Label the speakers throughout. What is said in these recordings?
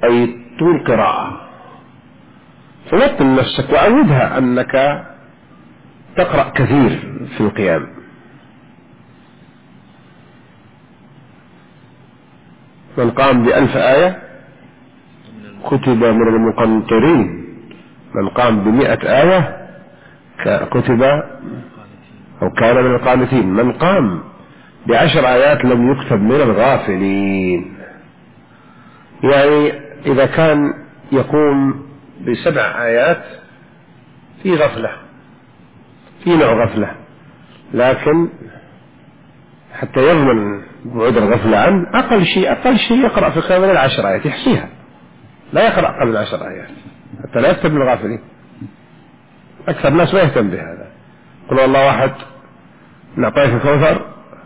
Speaker 1: أي طول قراءة، فوطن نفسك وعودها أنك تقرأ كثير في القيام. من قام ب1000 آية كتب من المقنطرين، من قام ب100 آية كتب أو كان من القانتين، من قام ب10 آيات لم يكتب من الغافلين. يعني إذا كان يقوم ب7 آيات في غفلة، في نوع غفلة، لكن حتى يضمن بعد الغفلة عنه أقل شيء يقرأ في قيام الليل 10 آيات يحصيها، لا يقرأ قبل 10 آيات حتى لا يكتب من الغافلين. أكثر الناس ما يهتم بهذا، قل الله واحد، نعطيك الكوثر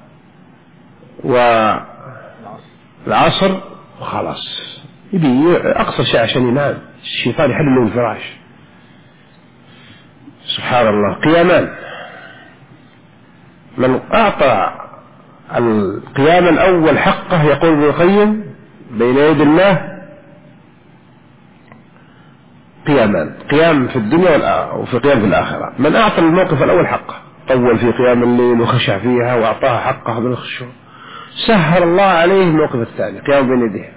Speaker 1: والعصر وخلاص، يبي أقصر شيء عشان ينام، الشيطان يحل له الفراش. سبحان الله. قيامان، من أعطى القيام الأول حقه يقول ابن القيم بين يد الله قيامان، قيام في الدنيا وفي قيام في الآخرة. من أعطى الموقف الأول حقه، طول في قيام الليل وخشع فيها وأعطاها حقه بالخشوع، سهل الله عليه الموقف الثاني قيام بين يديه،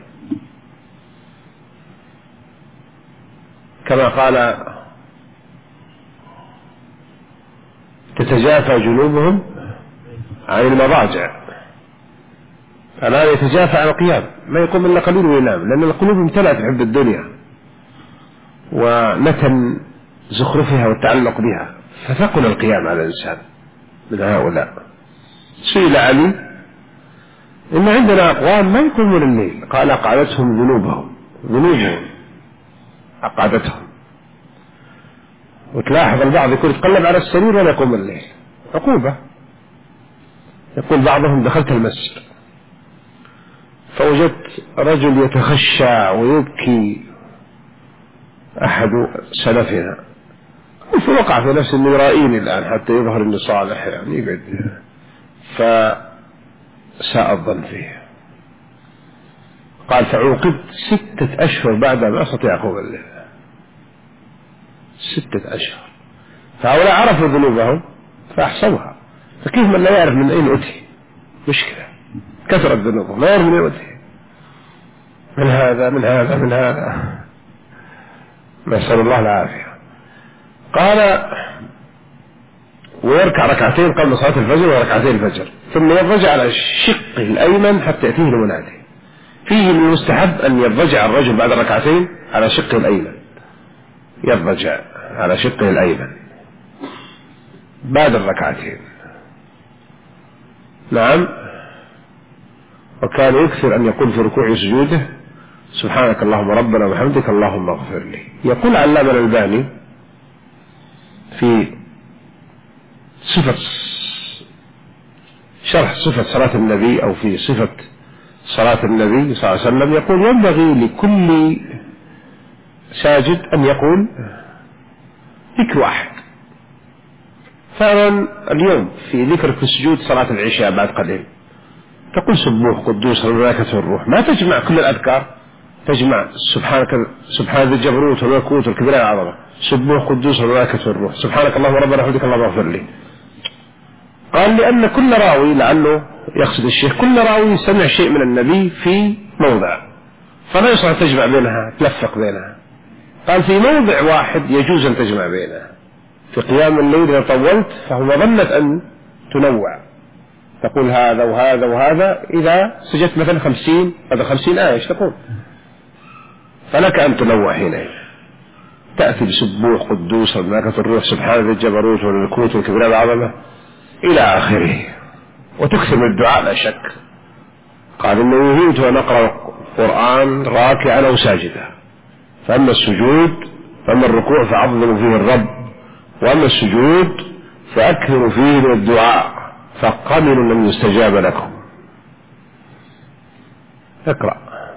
Speaker 1: كما قال تتجافى جنوبهم عن المضاجع. الآن يتجافى عن القيام، ما يقوم إلا قليل وينام، لأن القلوب امتلأت بحب الدنيا ونتن زخرفها والتعلق بها، فثقل القيام على الإنسان من هؤلاء. سئل علي إن عندنا أقوام ما يقومون الليل، قال أقعدتهم ذنوبهم أقعدتهم. وتلاحظ البعض يكون يتقلب على السرير ولا يقوم الليل، عقوبة. يقول بعضهم دخلت المسجد فوجدت رجل يتخشى ويبكي، أحد سلفنا، فوقع في نفسه أنه يرائيني الآن حتى يظهر أنه صالح، يعني يقعد، فساء الظن فيه. قال فعوقبت 6 أشهر بعد ما أستطيع أقوم الليل، 6 أشهر. فهؤلاء عرفوا ذنوبهم فأحصوها، فكيف من لا يعرف من أين أتي؟ مشكلة، كثرت ذنوبهم لا يعرف من أين أتي، من هذا نسأل الله العافية. قال ويركع 2 قبل صلاة الفجر وركعتين الفجر، ثم يضجع على الشق الأيمن حتى يأتيه المنادي. فيه من المستحب أن يضجع الرجل بعد 2 على شقه الأيمن، يضجع على شقه الأيمن بعد 2. نعم. وكان يكثر أن يقول في ركوع سجوده سبحانك اللهم ربنا وبحمدك اللهم اغفر لي. يقول علامة الألباني في شرح صفة صلاة النبي أو في صفة صلاة النبي صلى الله عليه وسلم، يقول ينبغي لكل ساجد أن يقول ذكر واحد. فعلا اليوم في ذكر في السجود صلاة العشاء بعد قليل تقول سبوح قدوس الملائكة والروح، ما تجمع كل الأذكار، تجمع سبحان ذي الجبروت والملكوت والكبرياء والعظمة، سبوح قدوس الملائكة والروح، سبحانك اللهم ربنا وبحمدك اللهم اغفر لي. قال لأن كل راوي، لعله يقصد الشيخ، كل راوي سمع شيء من النبي في موضع، فلا يصح تجمع بينها، تلفق بينها. قال في موضع واحد يجوز أن تجمع بينها، في قيام الليل إذا طولت فهو ظنت أن تنوع، تقول هذا وهذا وهذا. إذا سجدت مثلا 50 هذا 50 آية، ايش تقول؟ فلك أن تنوع حينئذ، تأتي بسبوح قدوس الملائكة الروح سبحان ذي الجبروت والملكوت والكبرياء والعظمة إلى آخره، وتكثر من الدعاء لا شك. قال إنه نهيت أن أقرأ القرآن راكعا أو ساجدا، فأما السجود فأما الركوع فعظموا فيه الرب، وأما السجود فأكثروا فيه من الدعاء فقمنوا لم يستجاب لكم. اقرأ.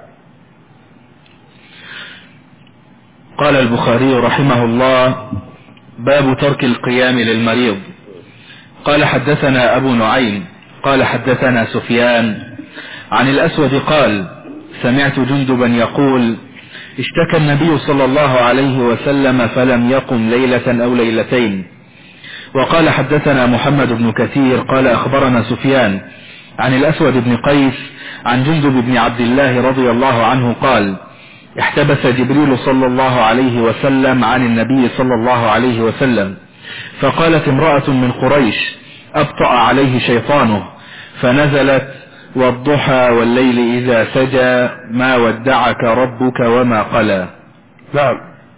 Speaker 2: قال البخاري رحمه الله: باب ترك القيام للمريض. قال حدثنا أبو نعيم قال حدثنا سفيان عن الأسود قال: سمعت جندبا يقول: اشتكى النبي صلى الله عليه وسلم فلم يقم ليلة أو ليلتين. وقال حدثنا محمد بن كثير قال أخبرنا سفيان عن الأسود بن قيس عن جندب بن عبد الله رضي الله عنه قال احتبس جبريل صلى الله عليه وسلم عن النبي صلى الله عليه وسلم، فقالت امرأة من قريش أبطأ عليه شيطانه، فنزلت والضحى والليل إذا سجى ما ودعك ربك وما قلى.
Speaker 1: نعم.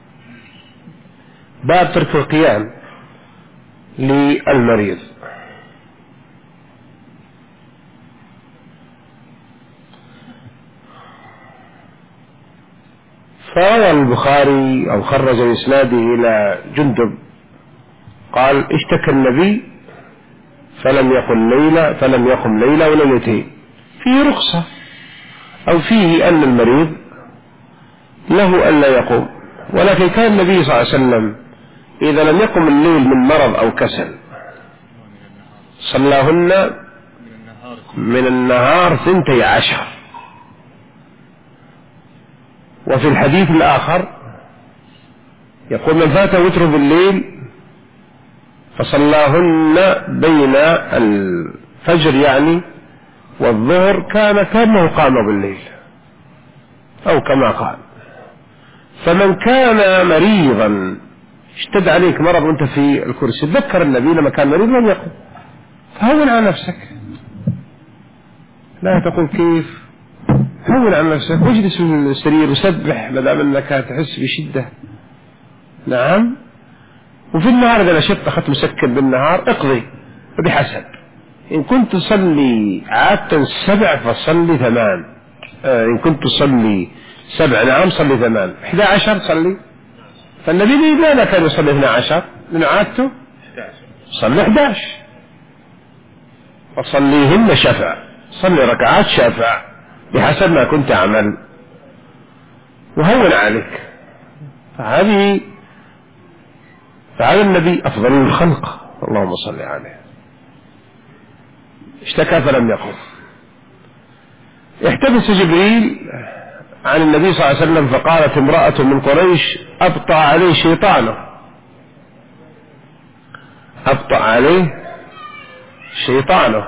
Speaker 1: باب ترك القيام للمريض. فروى البخاري أو خرج بإسناده إلى جندب قال اشتكى النبي فلم يقم ليلة وليلتين. فيه رخصة أو فيه أن المريض له أن لا يقوم، ولكن كان النبي صلى الله عليه وسلم إذا لم يقم الليل من مرض أو كسل صلاهن من النهار 12. وفي الحديث الآخر يقول من فات وتر بالليل فصلاهن بين الفجر يعني والظهر كأنه قام بالليل أو كما قال. فمن كان مريضا اشتد عليك مرض وانت في الكرسي، تذكر النبي لما كان مريض لم يقم، فهون على نفسك، لا تقول كيف، هون على نفسك واجلس في السرير وسبح ما دام انك تحس بشدة. نعم. وفي النهار اذا نشطت اخذت مسكن بالنهار اقضي بحسب، ان كنت تصلي عادة 7 فصلي 8، ان كنت تصلي 7 نعم صلي 8، 11 صلي. فالنبي لا كان يصلي 12 من عادته صلي 11 وصليهن شفع، صلي ركعات شفع بحسب ما كنت أعمل وهون عليك. فهذا النبي أفضل الخلق اللهم صل عليه. اشتكى فلم يقم. احتبس جبريل عن النبي صلى الله عليه وسلم فقالت امرأة من قريش أبطأ عليه شيطانه. أبطأ عليه شيطانه.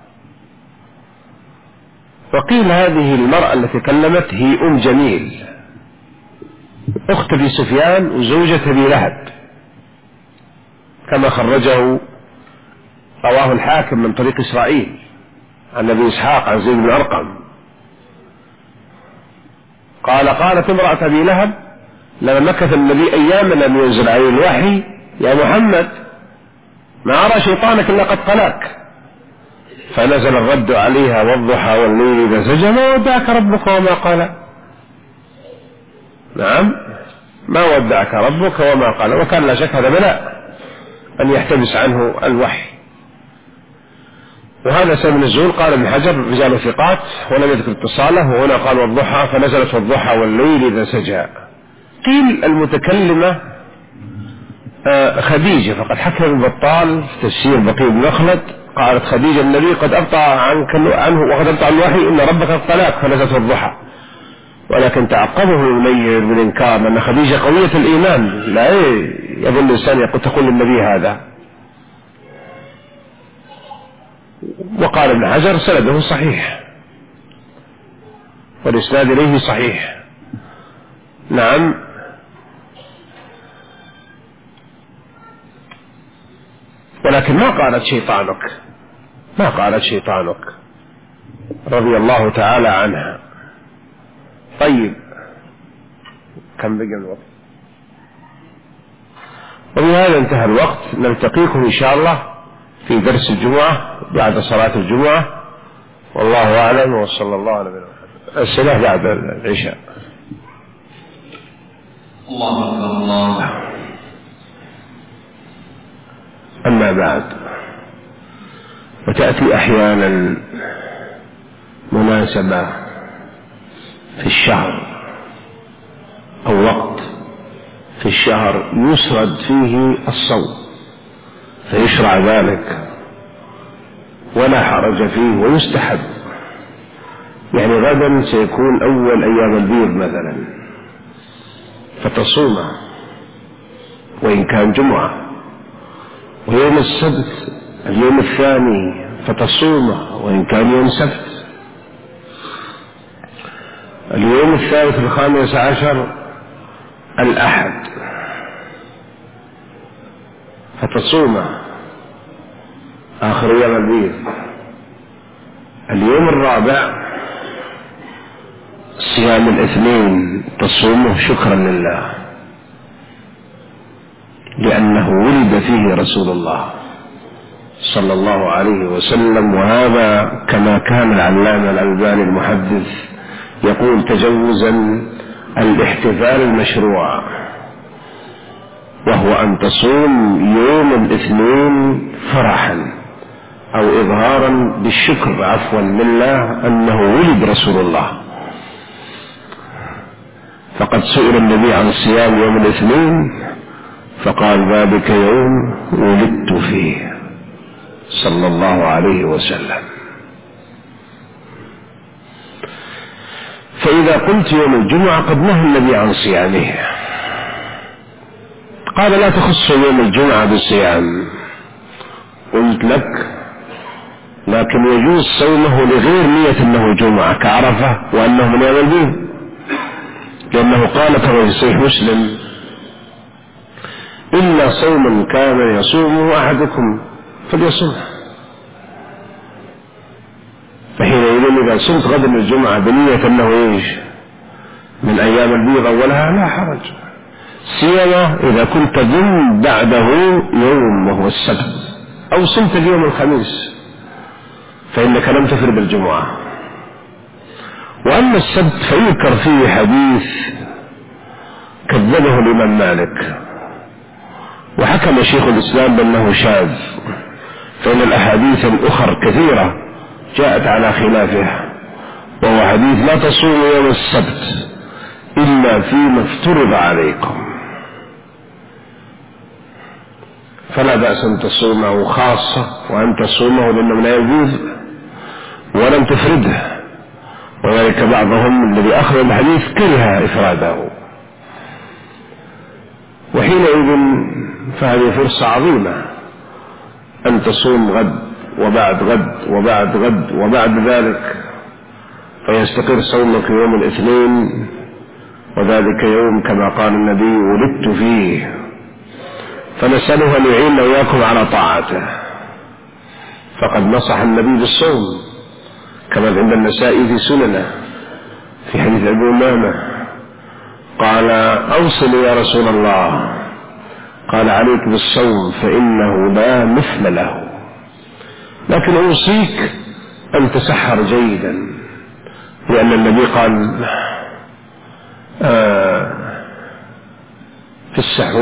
Speaker 1: وقيل هذه المرأة التي كلمت هي أم جميل أخت أبي سفيان وزوجة أبي لهب، كما خرجه رواه الحاكم من طريق إسرائيل عن أبي إسحاق عن زيد بن أرقم قالت امرأة أبي لهب لما مكث النبي أياما لم ينزل عليه الوحي يا محمد ما أرى شيطانك إلا قد قلاك، فنزل الرد عليها والضحى والليل إذا سجى ما ودعك ربك وما قال. نعم ما ودعك ربك وما قال. وكان لا شك هذا بلاء أن يحتبس عنه الوحي. وهذا سبب النزول. قال ابن حجر رجال ثقات ولم يذكر اتصاله، وهنا قال والضحى فنزلت والضحى والليل إذا سجى. قيل المتكلمة خديجة، فقد حكى ابن بطال في تفسير بقي بن مخلد قالت خديجة النبي قد أبطأ عنه وقد أبطأ الوحي إن ربك الطلاق فنزلت والضحى. ولكن تعقبه المنير بالإنكار أن خديجة قوية الإيمان لا يظن الإنسان تقول للنبي هذا. وقال ابن حجر سنده صحيح والإسناد إليه صحيح. نعم. ولكن ما قالت شيطانك رضي الله تعالى عنها. طيب كم بقى الوقت؟ وبهذا انتهى الوقت. نلتقيكم إن شاء الله في درس الجمعة بعد صلاة الجمعة، والله أعلم وصلى الله على نبينا محمد. الصلاة بعد العشاء.
Speaker 2: الله أكبر الله.
Speaker 1: أما بعد، وتأتي أحيانا مناسبة في الشهر أو وقت في الشهر يسرد فيه الصوم فيشرع ذلك ولا حرج فيه ويستحب. يعني غدا سيكون أول أيام البيض مثلا، فتصومه وإن كان جمعة، ويوم السبت اليوم الثاني فتصومه وإن كان يوم سبت، اليوم الثالث الخامس عشر الأحد فتصومه آخر يوم البيض، اليوم الرابع صيام الاثنين تصومه شكرا لله لأنه ولد فيه رسول الله صلى الله عليه وسلم. وهذا كما كان العلامة الألباني المحدث يقول تجوزا الاحتفال المشروع، وهو أن تصوم يوم الاثنين فرحا أو إظهارا بالشكر عفوا لله أنه ولد رسول الله. فقد سئل النبي عن صيام يوم الاثنين فقال ذلك يوم ولدت فيه صلى الله عليه وسلم. فإذا قلت يوم الجمعة قد نهى النبي عن صيامه، قال لا تخص يوم الجمعة بالصيام، قلت لك لكن يجوز صومه لغير نية أنه جمعة كعرفة وأنه من يوم البيض، لأنه قال كما في صحيح مسلم إلا صوما كان يصومه أحدكم فليصومه. فحينئذ إذا صمت غدا الجمعة بنية أنه إيش من أيام البيض أولها لا حرج، سيما إذا كنت ضمن بعده يوم وهو السبت، أو صمت اليوم الخميس فإنك لم تفرد الجمعة. وأما السبت فيذكر فيه حديث كذبه الإمام مالك وحكم شيخ الإسلام بأنه شاذ، فإن الأحاديث الأخر كثيرة جاءت على خلافه، وهو حديث لا تصوموا يوم السبت إلا فيما افترض عليكم، فلا بأس أن تصومه خاصة وأن تصومه لأنه لا يجوز ولم تفرده، وذلك بعضهم الذي أخذ الحديث كره إفراده. وحينئذ فهذه فرصة عظيمة أن تصوم غد وبعد غد وبعد غد وبعد ذلك، فيستقر صومك يوم الاثنين، وذلك يوم كما قال النبي ولدت فيه. فنسأله أن يعيننا وإياكم على طاعته، فقد نصح النبي بالصوم كما عند النسائي في سننه في حديث أبي أمامة قال أوصل يا رسول الله، قال عليك بالصوم فإنه لا مثل له، لكن أوصيك أن تسحر جيدا، لأن النبي قال في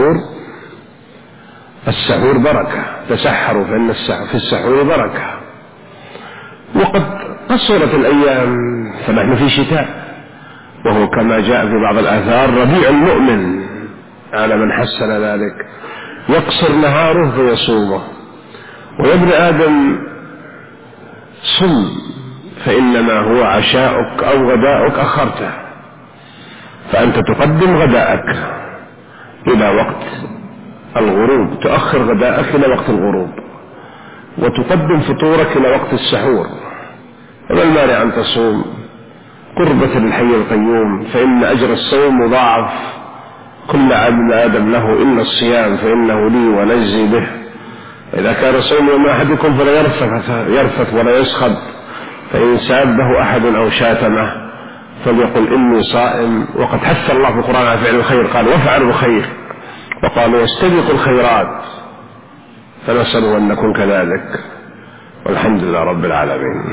Speaker 1: السحور بركة، تسحروا فإن في السحور بركة. وقد قصرت الأيام فنحن في شتاء، وهو كما جاء في بعض الآثار ربيع المؤمن على من حسن ذلك، يقصر نهاره فيصومه. ويا ابن آدم صم فإنما هو عشاؤك أو غداؤك أخرته، فأنت تقدم غداءك إلى وقت الغروب، تؤخر غداءك إلى وقت الغروب، وتقدم فطورك إلى وقت السحور. وما المانع أن تصوم قربة للحي القيوم، فإن أجر الصوم مضاعف، كل عبد آدم له إلا الصيام فإنه لي ونجزي به. إذا كان صوم يوم أحدكم فلا يرفث ولا يسخط، فإن سابه أحد أو شاتمه فليقل إني صائم. وقد حث الله في القرآن على فعل الخير، قال وافعلوا الخير، وقال واستبقوا الخيرات، فنسأل أن نكون كذلك، والحمد لله رب العالمين.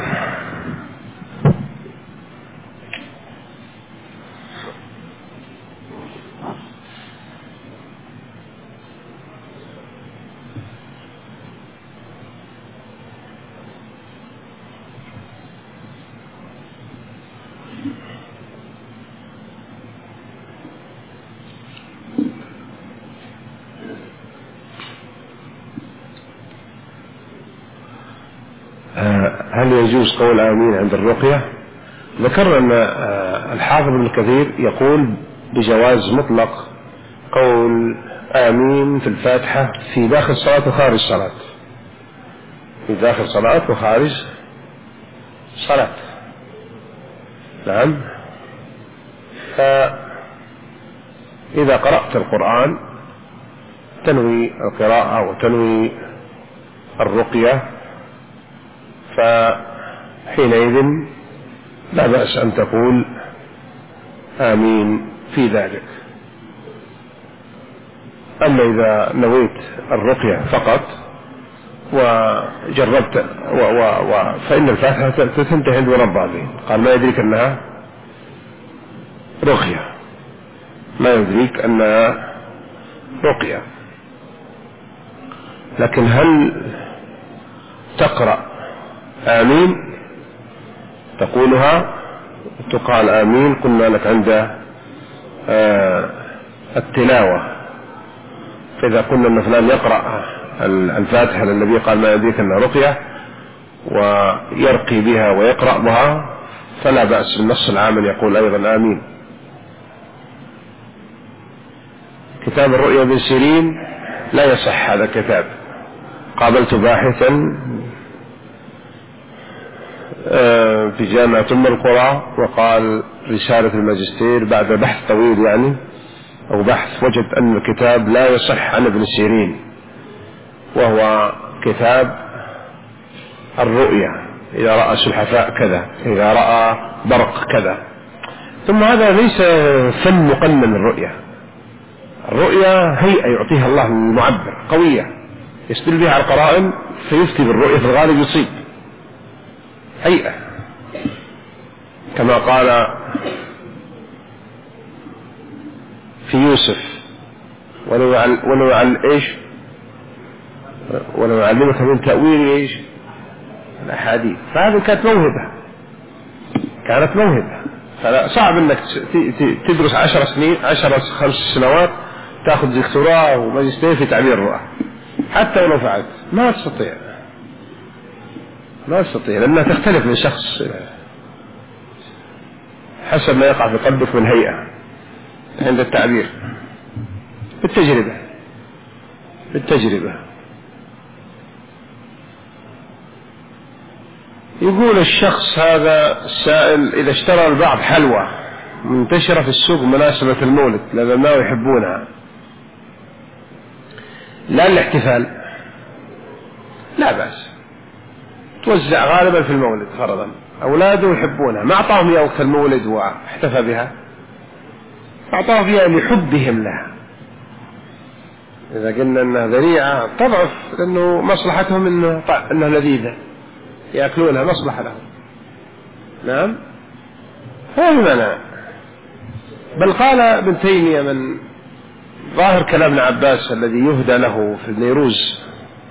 Speaker 1: هل يجوز قول آمين عند الرقية؟ ذكرنا أن الحافظ ابن كثير يقول بجواز مطلق قول آمين في الفاتحة في داخل الصلاة وخارج الصلاة، في داخل الصلاة وخارج الصلاة. نعم. فإذا قرأت القرآن تنوي القراءة وتنوي الرقية فحينئذ لا بأس أن تقول آمين في ذلك. أما إذا نويت الرقية فقط وجربت فإن الفاتحة تنتهي عند ولد الضالين، قال ما يدريك أنها رقية، ما يدريك أنها رقية. لكن هل تقرأ آمين تقولها تقال آمين؟ قلنا لك عند التلاوة، فإذا قلنا أن فلان يقرأ الفاتحة للنبي قال ما يدريك أنها رقية ويرقي بها ويقرأ بها فلا بأس بالنص العام أن يقول أيضا آمين. كتاب الرؤيا بن سيرين لا يصح هذا الكتاب. قابلت باحثا في جامعة أم القرى وقال رسالة الماجستير بعد بحث طويل يعني أو بحث وجد أن الكتاب لا يصح عن ابن سيرين، وهو كتاب الرؤيا إذا رأى سلحفاء كذا، إذا رأى برق كذا. ثم هذا ليس فن مقنن الرؤيا. الرؤيا هيئة يعطيها الله المعبر قوية يستدل بها على القرائن فيفتي بالرؤيا في الغالب يصيب. هيئة كما قال في يوسف ولو يعلمك من تأويل الأحاديث. فهذه كانت موهبة، فصعب انك تدرس 10 سنين 5 سنوات تاخذ دكتوراه وماجستير في تعبير الرؤى. حتى ولو فعلت ما تستطيع لأنها تختلف من شخص حسب ما يقع في قلبك من هيئة عند التعبير بالتجربة. يقول الشخص هذا السائل إذا اشترى البعض حلوى منتشرة في السوق مناسبة المولد لأنهم يحبونها لا الاحتفال، لا بأس توزع غالبا في المولد فرضا، أولاده يحبونها ما أعطاهم إياه وقت المولد واحتفى بها، أعطاهم فيها لحبهم لها. إذا قلنا أنها ذريعة تضعف لأنه مصلحتهم أنها لذيذة يأكلونها مصلحة لهم. نعم هذا المعنى. بل قال ابن تيمية من ظاهر كلام ابن عباس الذي يهدى له في النيروز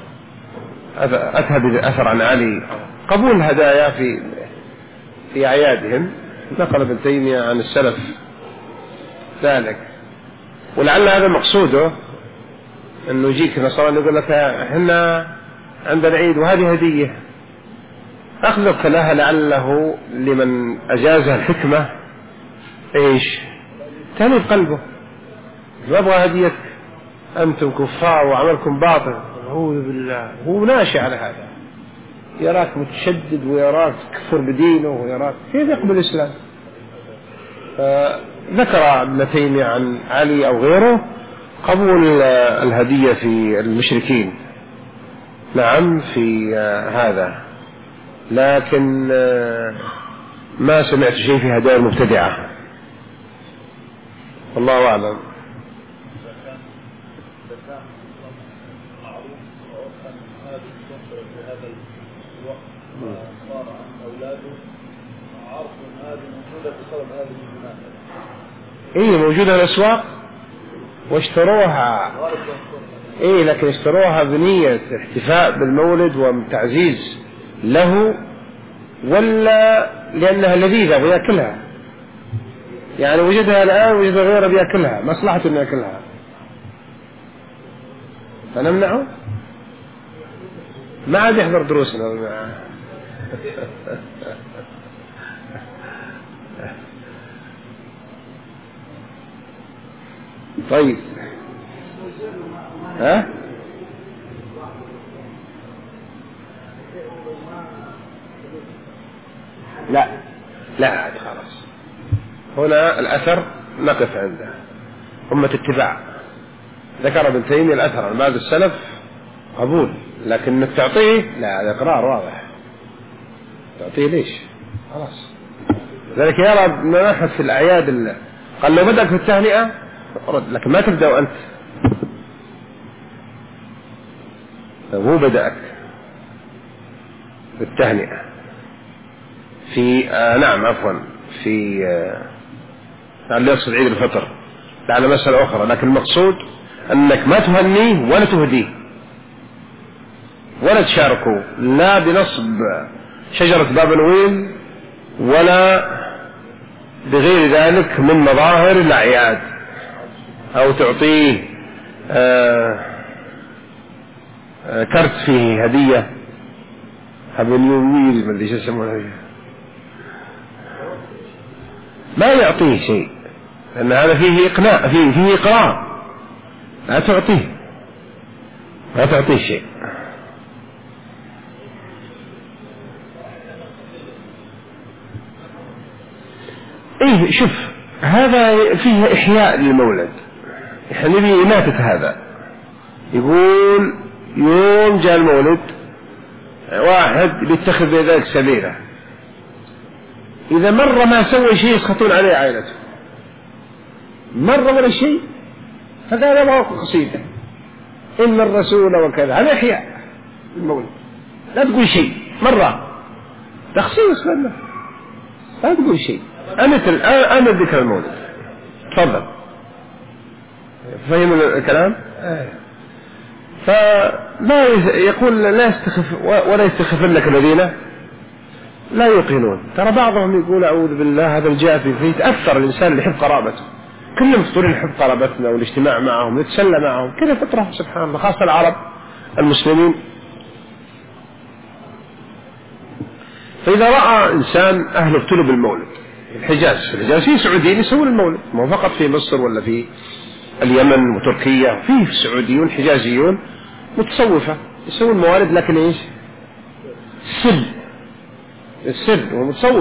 Speaker 1: أتى بأثر عن علي قبول هدايا في أعيادهم، نقل ابن تيمية عن السلف ذلك. ولعل هذا مقصوده أنه يجيك نصراني يقول لك احنا عندنا عيد وهذه هدية أخذك لها لعله لمن أجازها الحكمة تلف قلبه، ما أبغى هديتك أنتم كفار وعملكم باطل. أعوذ بالله، هو ناشئ على هذا، يراك متشدد ويراك تكفر بدينه ويراك كيف يقبل الإسلام. ذكر ابن تيمية عن علي أو غيره قبول الهدية في المشركين. نعم في هذا، لكن ما سمعت شيء في هدايا المبتدعة والله أعلم. موجودة في الأسواق واشتروها، لكن اشتروها بنية احتفاء بالمولد وتعزيز له ولا لأنها لذيذة ويأكلها؟ يعني وجدها الآن وجد غيره بيأكلها، مصلحة أن يأكلها فنمنعه؟ ما عاد يحضر دروسنا. طيب ها؟ لا لا خلاص، هنا الأثر نقف عنده، أمة اتباع. ذكر ابن تيمية الأثر عن بعض السلف قبول، لكن انك تعطيه لا، هذا إقرار واضح. تعطيه ليش؟ خلاص. ذلك يرى ما أحد في الأعياد قال لو بدأت في التهنئة رد، لكن ما تبدأ وأنت هو بدأك بالتهنئة في نعم عفوا في اللي يقصد عيد الفطر على مسألة أخرى، لكن المقصود أنك ما تهنيه ولا تهديه ولا تشاركه، لا بنصب شجرة بابنويل ولا بغير ذلك من مظاهر الأعياد، أو تعطيه كرت فيه هدية بابنويل ما أدري شو يسمونه، ما يعطيه شيء، لأن هذا فيه إقناع، فيه إقرار. لا تعطيه، لا تعطيه شيء. إيه شوف، هذا فيه إحياء للمولد، إحنا نبي إماتة هذا. يقول يوم جاء المولد واحد بيتخذ بذلك سبيله، إذا مرة ما سوى شيء يسخطون عليه عائلته، مرة ولا شيء، فقال أبغى قصيدة إن الرسول وكذا، هذا إحياء المولد. لا تقول شيء مرة، تخصيص لنا، لا تقول شيء. أنا ذكر المولد، تفضل. فهم الكلام؟ فما يقول لا يستخف ولا يستخفن لك الذين لا يوقنون. ترى بعضهم يقول أعوذ بالله هذا الجافي، فيه تأثر الإنسان اللي يحب قرابته، كلهم فطورين نحب قرابتنا والاجتماع معهم نتسلى معهم كذا فطرة سبحان الله، خاصة العرب المسلمين. فإذا رأى إنسان أهله ابتلوا بالمولد، الحجاز في سعوديين يسوون المولد، مو فقط في مصر ولا في اليمن وتركيا، فيه سعوديون حجازيون متصوفة يسوون موالد، لكن إيش السر ومتصوف.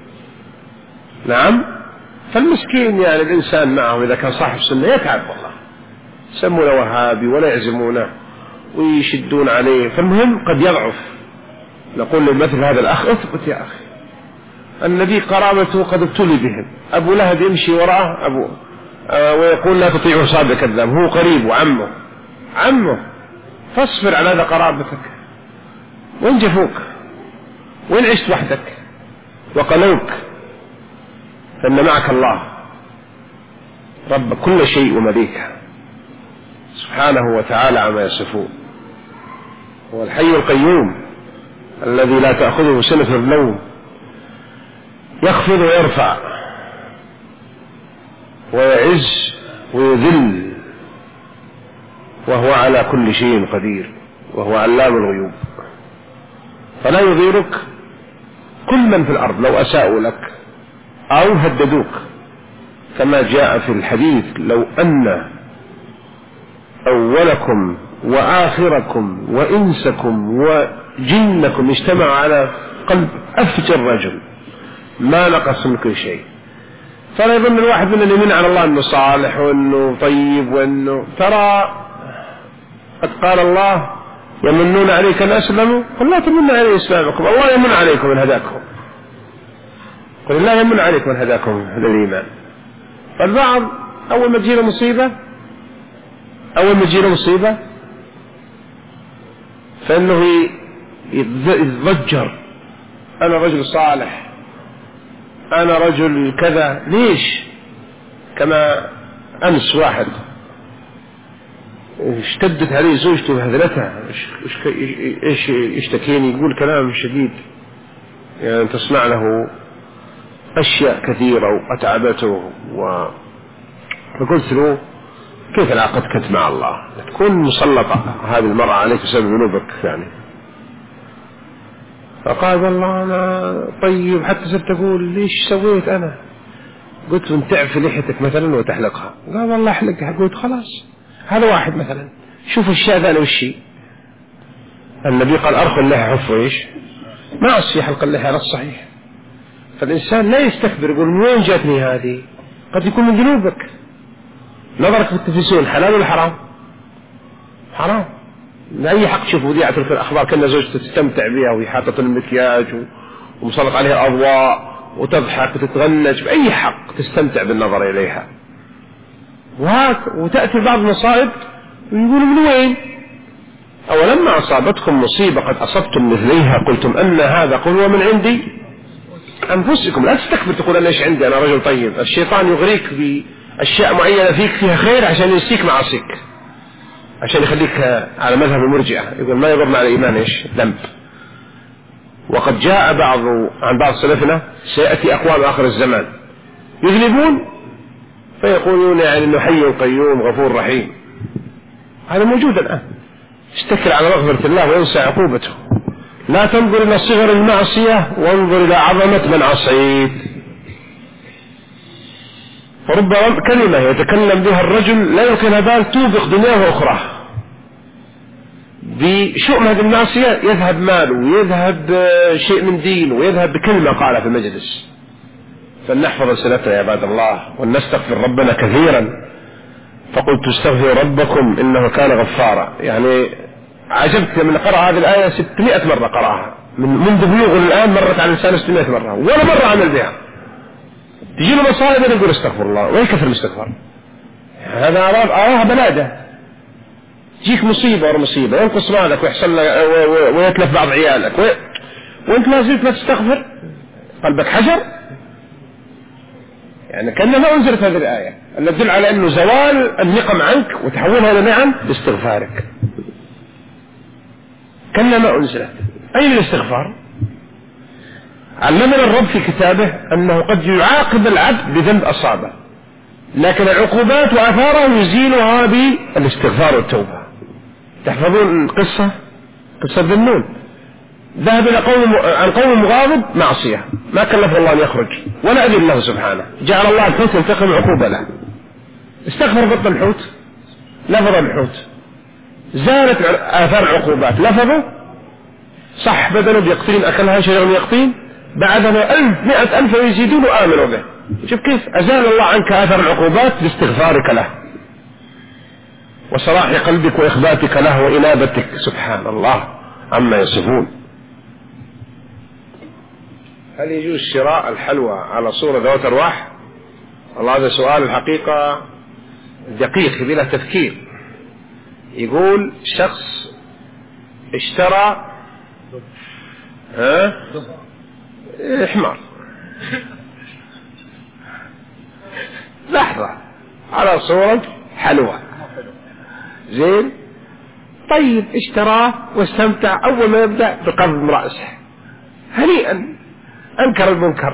Speaker 1: نعم. فالمسكين يعني الإنسان معه إذا كان صاحب سنة يتعب والله، يسمونه وهابي ولا يعزمونه ويشدون عليه، فالمهم قد يضعف. نقول لمثل هذا الأخ اثبت يا أخي، النبي قرابته قد ابتلي بهم، أبو لهب يمشي وراءه أبوه ويقول لا تطيعه صادق كذاب، هو قريب وعمه، فاصبر على هذا قرابتك. وين جفوك؟ وين عشت وحدك وقلوك؟ فإن معك الله رب كل شيء ومليكه سبحانه وتعالى عما يصفون. هو الحي القيوم الذي لا تأخذه سنة ولا نوم، يخفض ويرفع ويعز ويذل، وهو على كل شيء قدير، وهو علام الغيوب. فلا يضيرك كل من في الأرض لو أساءوا لك أو هددوك، كما جاء في الحديث لو أن أولكم وآخركم وإنسكم وجنكم اجتمعوا على قلب أفجر رجل ما نقص من كل شيء. فلا يظن الواحد من اليمين على الله أنه صالح وأنه طيب وأنه، ترى قد قال الله يمنون عليك أن أسلموا، قل لا تمنوا علي إسلامكم، الله يمن عليكم أن هداكم، قل الله يمن عليكم أن هداكم للإيمان. فالبعض أول ما تجيله مصيبة فإنه يتضجر، أنا رجل صالح، أنا رجل كذا. ليش؟ كما أمس واحد اشتدت عليه زوجته وهذلتها، ايش يشتكيني؟ يقول كلام شديد يعني تسمع له أشياء كثيرة وأتعبته. فقلت له كيف علاقتك مع الله؟ تكون مسلطة هذه المرأة عليك بسبب ذنوبك يعني. فقال والله أنا طيب، حتى صرت أقول ليش سويت أنا؟ قلت له تعفي لحيتك مثلا وتحلقها. قال والله أحلقها. قلت خلاص هذا واحد مثلا. شوف الشيء ثاني والشيء، النبي قال أرخوا اللحى حفوا إيش؟ معصية حلق اللحى على الصحيح. فالإنسان لا يستكبر يقول من وين جاتني هذه؟ قد يكون من ذنوبك. نظرك في التلفزيون حلال ولا حرام؟ حرام. لأي حق تشوف مذيعة في الأخبار كأن زوجته تستمتع بها وهي حاطة المكياج ومسلط عليها أضواء وتضحك وتتغنج، بأي حق تستمتع بالنظر إليها. وتأتي بعض المصائب ويقولوا من وين؟ أولما أصابتكم مصيبة قد أصبتم مثليها قلتم أن هذا قل هو من عندي أنفسكم. لا تستكبر تقول أنا إيش عندي، أنا رجل طيب. الشيطان يغريك بأشياء معينة فيك فيها خير عشان ينسيك معاصيك، عشان يخليك على مذهب المرجئة، يقول ما يضر مع الإيمان إيش؟ ذنب. وقد جاء عن بعض سلفنا سيأتي أقوام آخر الزمان يذنبون فيقولون يعني إنه حي قيوم غفور رحيم. هذا موجود الآن. اشتكل على مغفرة الله وينسى عقوبته. لا تنظر إلى صغر المعصية وانظر إلى عظمة من عصيت. فرب كلمة يتكلم بها الرجل لا يمكن بال توبق دنياه وأخراه. بشؤم هذه المعصية يذهب ماله ويذهب شيء من دينه ويذهب بكلمة قالها في المجلس. فلنحفظ ألسنتنا يا عباد الله ولنستغفر ربنا كثيرا. فقلت استغفروا ربكم إنه كان غفارا. يعني عجبت من قرأ هذه الآية 600 مرة قرأها منذ بلوغ الآن، مرت على الإنسان 600 مرة ولا مرة عمل بها. تجي له مصائب يقول استغفر الله ويكثر الاستغفار. هذا أراها بلادة. تجيك مصيبة ورا مصيبة، ينقص مالك ويحصل لك ويتلف بعض عيالك وانت لا زلت لا تستغفر، قلبك حجر. يعني كأنه ما أنزلت هذه الآية التي تدل على أنه زوال النقم عنك وتحولها إلى نعم باستغفارك. كأنه ما أنزلت. أين الاستغفار؟ علمنا الرب في كتابه أنه قد يعاقب العبد بذنب أصابه، لكن العقوبات وآثارها يزيلها بالاستغفار والتوبة. تحفظون قصة ذي النون، ذهب إلى عن قوم مغاضب معصية، ما كلف الله أن يخرج ولا أذن له سبحانه، جعل الله الحوت ينتقم عقوبة له. استغفر بطن الحوت، لفظ الحوت، زالت آثار العقوبات. لفظه صح بدنه بيقطين، أكلها شجر من يقطين، بعدها 100,000 ويزيدون وآمنوا به. شوف كيف أزال الله عنك آثار العقوبات باستغفارك له وصلاح قلبك وإخباتك له وإنابتك. سبحان الله عما يصفون. هل يجوز شراء الحلوى على صورة ذوات أرواح؟ والله هذا سؤال الحقيقة دقيق بلا تفكير. يقول شخص اشترى حمار، لحظة، على صورة حلوى، زين، طيب اشتراه واستمتع. أول ما يبدأ بقبض رأسه هنيئا، أنكر المنكر،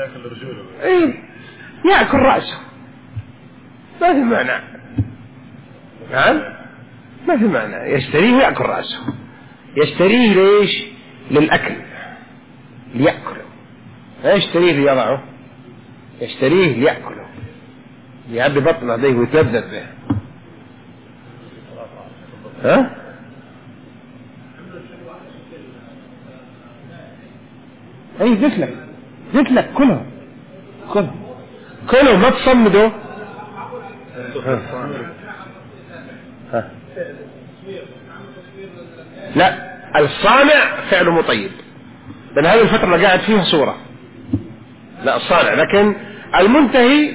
Speaker 1: يأكل رأسه، ما في معنى. نعم ما في معنى. يشتريه ويأكل رأسه. يشتريه ليش؟ للأكل، ليأكله. لا يشتريه ليضعه، يشتريه ليأكله، يعبي بطنه به ويتلذذ به. ها؟ اي قلت لك كله ما تصمده. لا، الصانع فعله مطيب، بل هذه الفترة اللي قاعد فيها صورة. لا الصانع، لكن المنتهي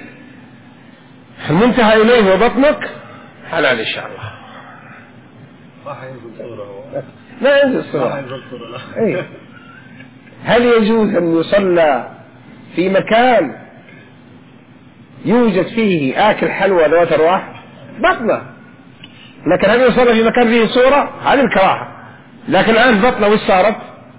Speaker 1: إليه وبطنك حلال إن شاء الله.
Speaker 3: ما حينزل صورة،
Speaker 1: لا ينزل صورة. إيه؟ هل يجوز أن يصلى في مكان يوجد فيه آكل حلوى ذوات أرواح بطنه، لكن هل يصلى في مكان فيه صورة؟ هذه الكراهة. لكن الآن بطنه وش صارت؟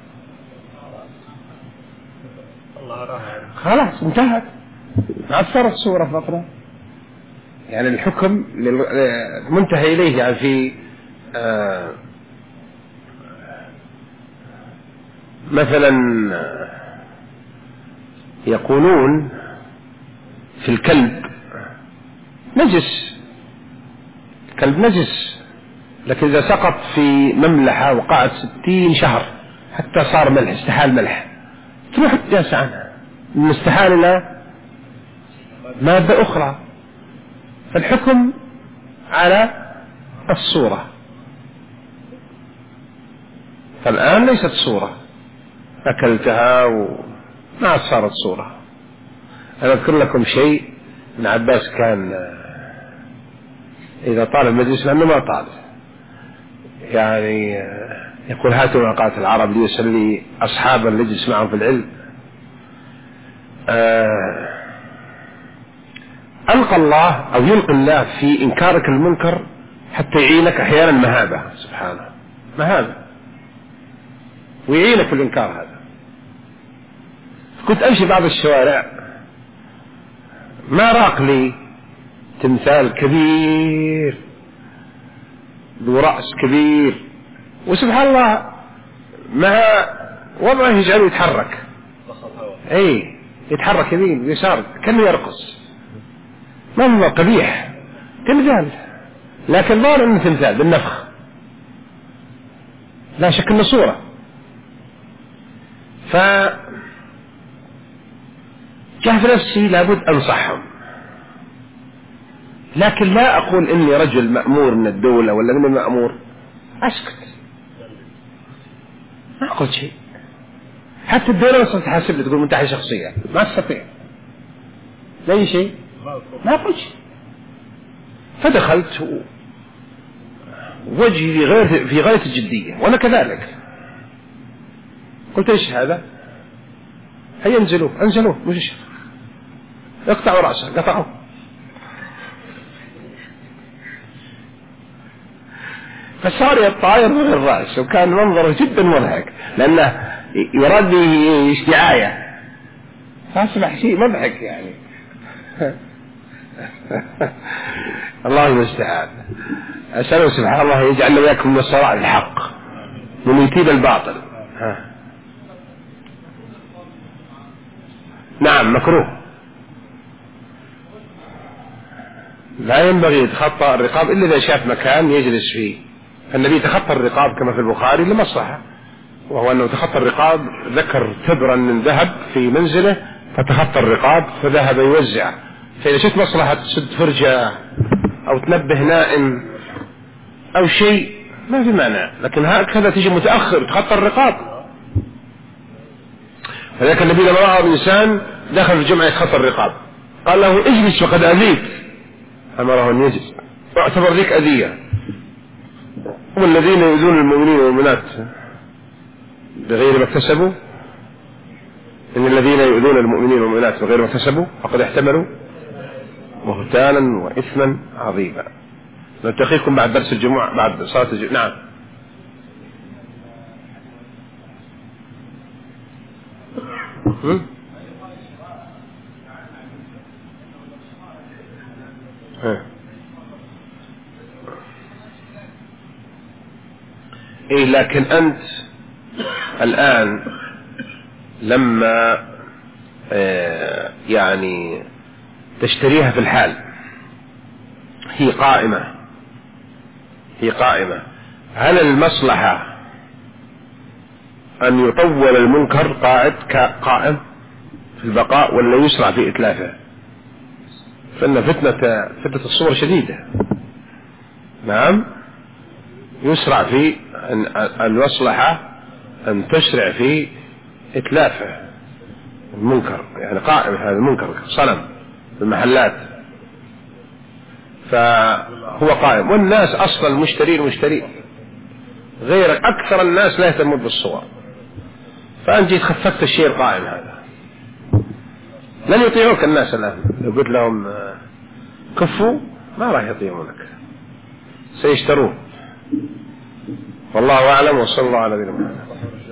Speaker 1: خلاص انتهت، ما صارت صورة في بطنه. يعني الحكم منتهي إليه. يعني في مثلا يقولون في الكلب نجس، كلب نجس، لكن إذا سقط في مملحة وقعد 60 شهر حتى صار ملح، استحال ملح، تروح النجاسة عنها، من استحال إلى مادة أخرى. فالحكم على الصورة. فالآن ليست صورة، أكلتها وما صارت صورة. أنا أذكر لكم شيء، ابن عباس كان إذا طال المجلس، لأنه ما طال، يعني يقول هاتوا ورقات العرب ليسلي أصحابا اللي يجلس معهم في العلم. ألقى الله أو يلقي الله في إنكارك المنكر حتى يعينك أحيانا مهابة، سبحانه، مهابة، ويعينك في الإنكار هذا. كنت أمشي بعض الشوارع، ما راق لي تمثال كبير ذو رأس كبير، وسبحان الله مع وضعه يجعله يتحرك، أي يتحرك يمين ويسار كأنه يرقص، ما هو قبيح، تمثال، لكن ظاهر انه تمثال بالنفخ، لا شك انه صورة. فجاء في نفسي لابد انصحهم، لكن لا اقول اني رجل مأمور من الدولة ولا من المأمور، اسكت، ما اقول شيء. حتى الدولة وصلت تحاسب لي تقول منتحي شخصية، ما تستطيع لا شيء، ما أقول شيء. فدخلت وجهي في غاية الجدية، وأنا كذلك. قلت إيش هذا؟ هيا انزلوه مش اقطعوا رأسه، قطعوه. فصار يطاير من الرأس، وكان منظره جدا مضحك، لأنه يراد به دعاية، فأصبح شيء مضحك يعني. الله المستعان. أسأله سبحان الله يجعلنا وياكم من الصراع الحق ومن يتيب الباطل. نعم مكروه، لا ينبغي يتخطى الرقاب إلا إذا شاف مكان يجلس فيه. النبي تخطى الرقاب كما في البخاري لمصلحة، وهو أنه تخطى الرقاب، ذكر تبرا من ذهب في منزله فتخطى الرقاب فذهب يوزع. فإذا شفت مصلحة تسد فرجة أو تنبه نائم أو شيء ما في مانع، لكن هكذا تيجي متأخر تخطى الرقاب. فذلك النبي لما رأى الإنسان دخل في الجمعة يتخطى الرقاب قال له اجلس وقد أذيت، أمره أن يجلس، واعتبر ذيك أذية. والذين يؤذون المؤمنين والمؤمنات بغير ما اكتسبوا، إن الذين يؤذون المؤمنين والمؤمنات بغير ما اكتسبوا فقد احتملوا بهتانا وإثما عظيما. نلتقيكم بعد درس الجمعة، بعد صلاة الجمعة. نعم. إيه لكن أنت الآن لما يعني تشتريها في الحال هي قائمة، هل المصلحة أن يطول المنكر قائم في البقاء ولا يسرع في إتلافه؟ فإن فتنة الصور شديدة. نعم، يسرع في المصلحة أن تسرع في إتلافه المنكر، يعني قائم هذا المنكر صنم في المحلات، فهو قائم. والناس أصلا المشترين غير أكثر الناس لا يهتمون بالصور، فأنت جيت خففت الشيء القائم هذا، لن يطيعوك الناس الآن. لو قلت لهم كفوا ما راح يطيعونك، سيشترون. والله أعلم، وصلى الله على نبينا محمد.